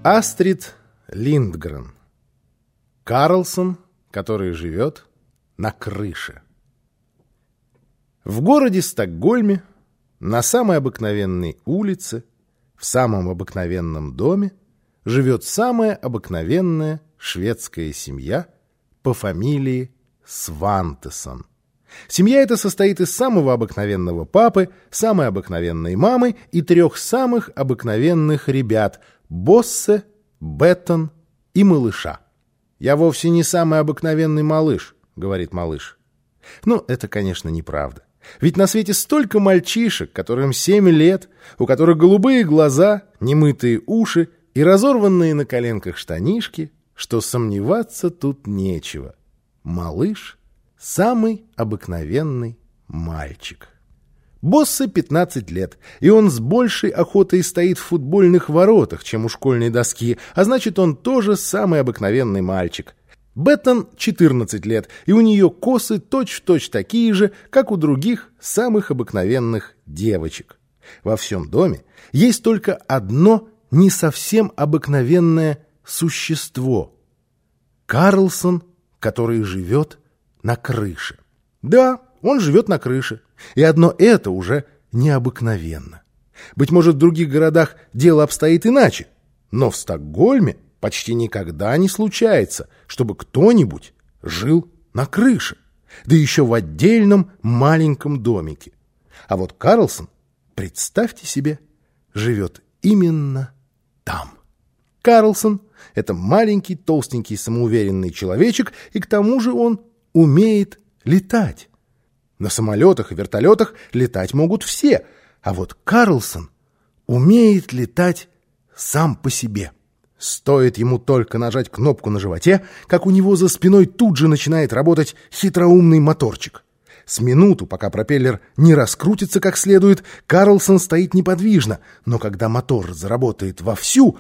Астрид Линдгрен. Карлсон, который живет на крыше. В городе Стокгольме, на самой обыкновенной улице, в самом обыкновенном доме, живет самая обыкновенная шведская семья по фамилии Свантессон. Семья эта состоит из самого обыкновенного папы, самой обыкновенной мамы и трех самых обыкновенных ребят – Боссе, Беттон и малыша. «Я вовсе не самый обыкновенный малыш», — говорит малыш. Ну, это, конечно, неправда. Ведь на свете столько мальчишек, которым 7 лет, у которых голубые глаза, немытые уши и разорванные на коленках штанишки, что сомневаться тут нечего. Малыш — самый обыкновенный мальчик. Боссе 15 лет, и он с большей охотой стоит в футбольных воротах, чем у школьной доски, а значит, он тоже самый обыкновенный мальчик. Беттон 14 лет, и у нее косы точь-в-точь такие же, как у других самых обыкновенных девочек. Во всем доме есть только одно не совсем обыкновенное существо — Карлсон, который живет на крыше. Да, он живет на крыше, и одно это уже необыкновенно. Быть может, в других городах дело обстоит иначе, но в Стокгольме почти никогда не случается, чтобы кто-нибудь жил на крыше, да еще в отдельном маленьком домике. А вот Карлсон, представьте себе, живет именно там. Карлсон — это маленький, толстенький, самоуверенный человечек, и к тому же он умеет летать. На самолетах и вертолетах летать могут все, а вот Карлсон умеет летать сам по себе. Стоит ему только нажать кнопку на животе, как у него за спиной тут же начинает работать хитроумный моторчик. С минуту, пока пропеллер не раскрутится как следует, Карлсон стоит неподвижно, но когда мотор заработает вовсю,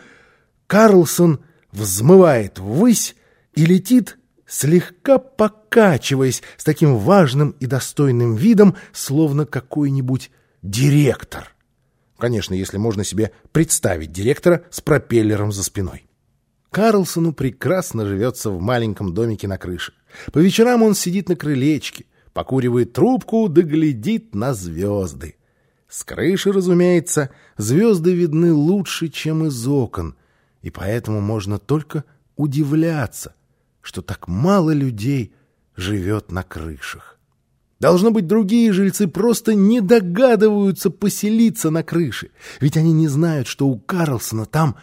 Карлсон взмывает ввысь и летит, слегка покачиваясь с таким важным и достойным видом, словно какой-нибудь директор. Конечно, если можно себе представить директора с пропеллером за спиной. Карлсону прекрасно живется в маленьком домике на крыше. По вечерам он сидит на крылечке, покуривает трубку да глядит на звезды. С крыши, разумеется, звезды видны лучше, чем из окон, и поэтому можно только удивляться, что так мало людей живет на крышах. Должно быть, другие жильцы просто не догадываются поселиться на крыше, ведь они не знают, что у Карлсона там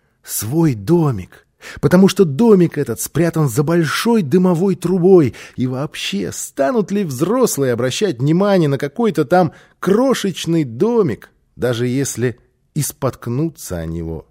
свой домик, потому что домик этот спрятан за большой дымовой трубой, и вообще станут ли взрослые обращать внимание на какой-то там крошечный домик, даже если и споткнутся о него.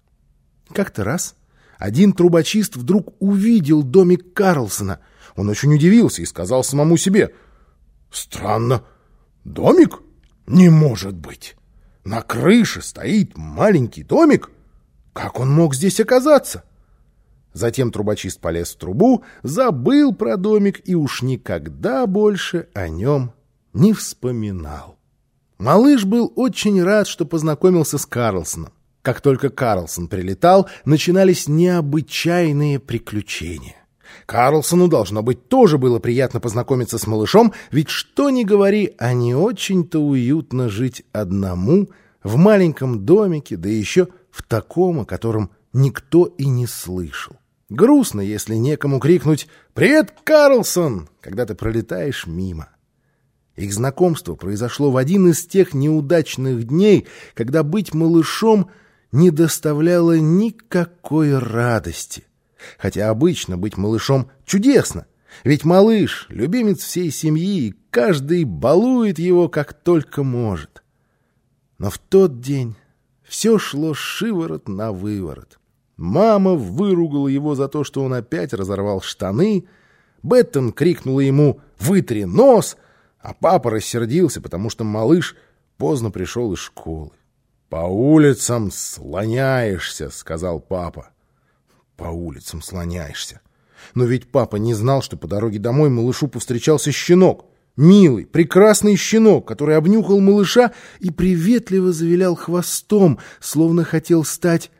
Как-то раз один трубочист вдруг увидел домик Карлсона. Он очень удивился и сказал самому себе: «Странно, домик? Не может быть! На крыше стоит маленький домик? Как он мог здесь оказаться?» Затем трубочист полез в трубу, забыл про домик и уж никогда больше о нем не вспоминал. Малыш был очень рад, что познакомился с Карлсоном. Как только Карлсон прилетал, начинались необычайные приключения. Карлсону, должно быть, тоже было приятно познакомиться с малышом, ведь что ни говори, а не очень-то уютно жить одному в маленьком домике, да еще в таком, о котором никто и не слышал. Грустно, если некому крикнуть «Привет, Карлсон!», когда ты пролетаешь мимо. Их знакомство произошло в один из тех неудачных дней, когда быть малышом не доставляло никакой радости. Хотя обычно быть малышом чудесно, ведь малыш — любимец всей семьи, и каждый балует его как только может. Но в тот день все шло шиворот на выворот. Мама выругала его за то, что он опять разорвал штаны, Беттон крикнула ему «Вытри нос!», а папа рассердился, потому что малыш поздно пришел из школы. «По улицам слоняешься», — сказал папа. По улицам слоняешься. Но ведь папа не знал, что по дороге домой малышу повстречался щенок. Милый, прекрасный щенок, который обнюхал малыша и приветливо завилял хвостом, словно хотел стать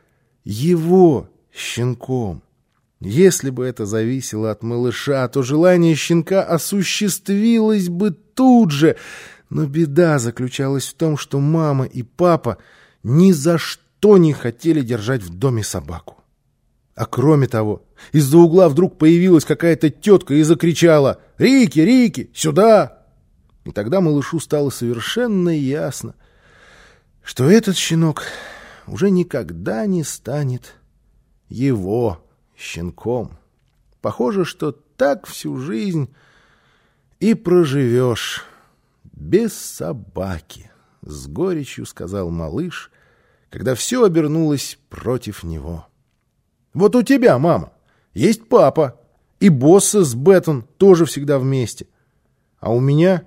его щенком. Если бы это зависело от малыша, то желание щенка осуществилось бы тут же. Но беда заключалась в том, что мама и папа ни за что не хотели держать в доме собаку. А кроме того, из-за угла вдруг появилась какая-то тетка и закричала: «Рики, Рики, сюда!» И тогда малышу стало совершенно ясно, что этот щенок уже никогда не станет его щенком. Похоже, что так всю жизнь и проживешь без собаки, — с горечью сказал малыш, когда все обернулось против него. Вот у тебя, мама, есть папа, и Босса с Беттон тоже всегда вместе. А у меня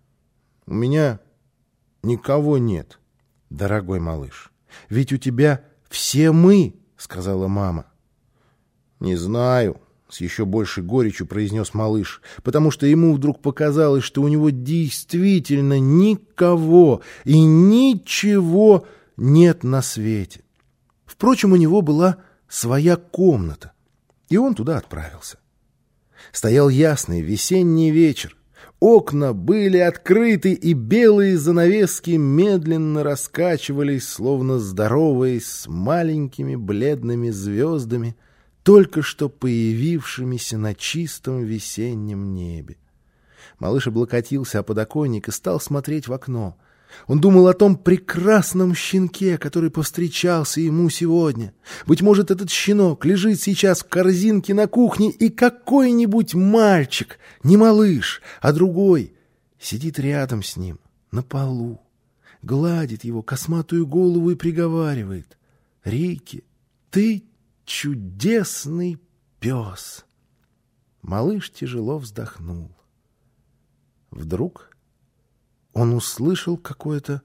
никого нет, дорогой малыш. Ведь у тебя все мы, — сказала мама. Не знаю, — с еще большей горечью произнес малыш, потому что ему вдруг показалось, что у него действительно никого и ничего нет на свете. Впрочем, у него была своя комната, и он туда отправился. Стоял ясный весенний вечер. Окна были открыты, и белые занавески медленно раскачивались, словно здороваясь с маленькими бледными звездами, только что появившимися на чистом весеннем небе. Малыш облокотился о подоконник и стал смотреть в окно. Он думал о том прекрасном щенке, который повстречался ему сегодня. Быть может, этот щенок лежит сейчас в корзинке на кухне, и какой-нибудь мальчик, не малыш, а другой, сидит рядом с ним на полу, гладит его косматую голову и приговаривает: «Рики, ты чудесный пес». Малыш тяжело вздохнул. Вдруг он услышал какое-то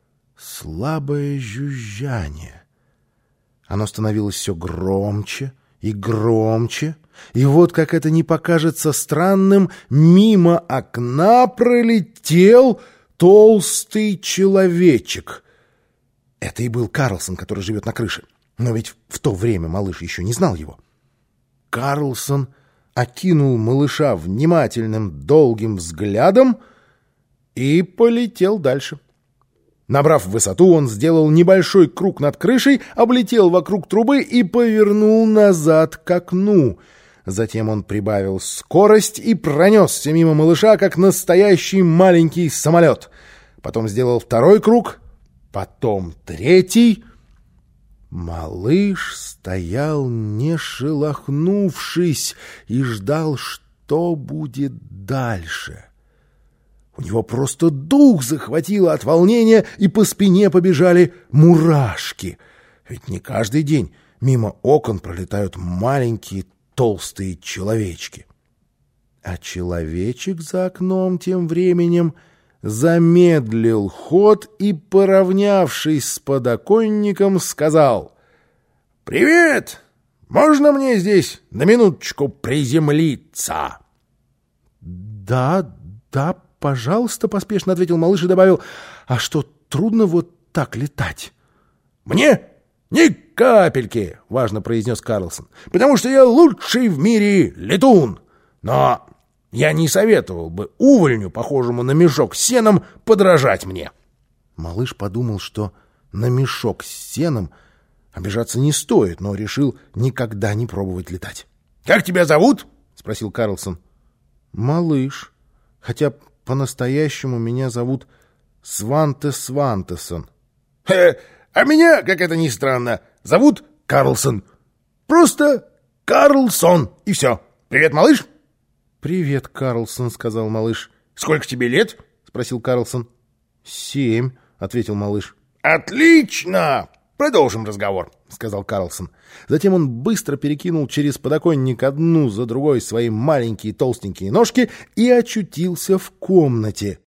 слабое жужжание. Оно становилось все громче и громче, и вот, как это не покажется странным, мимо окна пролетел толстый человечек. Это и был Карлсон, который живет на крыше. Но ведь в то время малыш еще не знал его. Карлсон окинул малыша внимательным, долгим взглядом и полетел дальше. Набрав высоту, он сделал небольшой круг над крышей, облетел вокруг трубы и повернул назад к окну. Затем он прибавил скорость и пронесся мимо малыша, как настоящий маленький самолет. Потом сделал второй круг, потом третий. Малыш стоял, не шелохнувшись, и ждал, что будет дальше. У него просто дух захватило от волнения, и по спине побежали мурашки. Ведь не каждый день мимо окон пролетают маленькие толстые человечки. А человечек за окном тем временем замедлил ход и, поравнявшись с подоконником, сказал: «Привет! Можно мне здесь на минуточку приземлиться?» «Да, пожалуйста», — поспешно ответил малыш и добавил: «А что, трудно вот так летать?» «Мне? Ни капельки!» — важно произнес Карлсон. «Потому что я лучший в мире летун. Но я не советовал бы увольню, похожему на мешок с сеном, подражать мне». Малыш подумал, что на мешок с сеном обижаться не стоит, но решил никогда не пробовать летать. «Как тебя зовут?» — спросил Карлсон. «Малыш, хотя по-настоящему меня зовут Сванте Свантесон». «А меня, как это ни странно, зовут Карлсон. Просто Карлсон, и все. Привет, малыш!» «Привет, Карлсон», — сказал малыш. «Сколько тебе лет?» — спросил Карлсон. 7, — ответил малыш. «Отлично! Продолжим разговор», — сказал Карлсон. Затем он быстро перекинул через подоконник одну за другой свои маленькие толстенькие ножки и очутился в комнате.